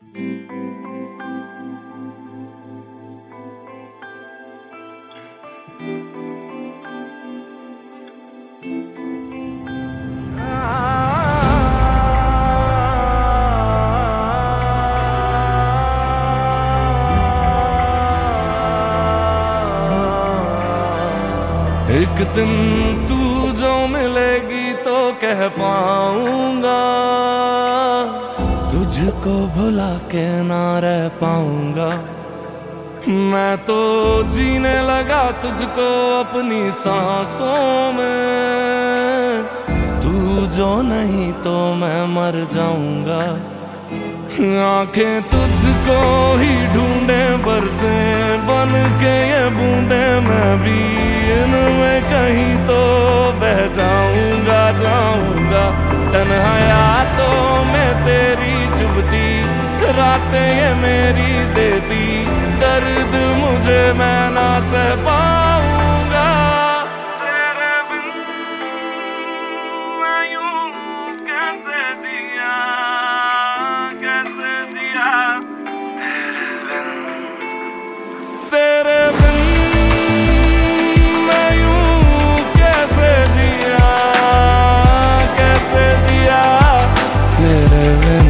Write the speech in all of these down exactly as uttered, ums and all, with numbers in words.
एक दिन तू जो मिलेगी तो कह पाऊंगा, तुझको भुला के ना रह पाऊंगा। मैं तो जीने लगा तुझको अपनी सांसों में, तू जो नहीं तो मैं मर जाऊंगा। आंखें तुझको ही ढूंढे बरसे बन के ये बूंदे, मैं भी इनमें कहीं तो बह जाऊंगा जाऊंगा। तन्हा यादों में तेरी चुभती रातें ये मेरी देती दर्द, मुझे मैं ना सह पाऊंगा। तेरे बिन मैं यूं कैसे जिया कैसे जिया, तेरे बिन तेरे बिन मैं यूं कैसे जिया कैसे जिया, तेरे बिन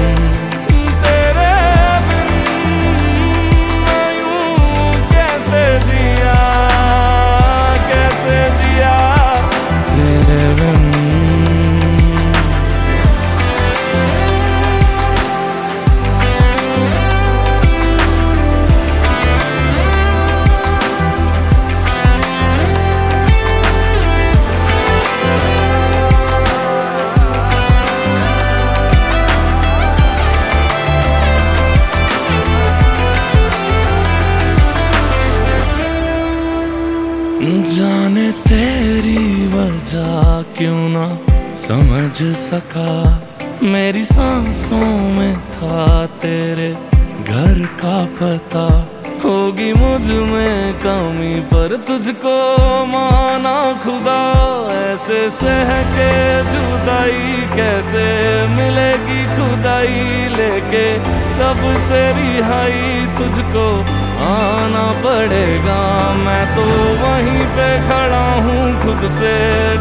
जाने तेरी वजह क्यों ना समझ सका, मेरी सांसों में था तेरे घर का पता। होगी मुझ में कमी पर तुझको माना खुदा, ऐसे सह के जुदाई कैसे मिलेगी खुदाई लेके, सबसे रिहाई तुझको आना पड़ेगा। मैं तो वहीं पे खड़ा हूँ खुद से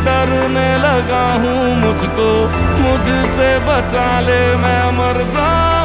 डरने लगा हूँ, मुझको मुझसे बचा ले मैं मर जाऊं।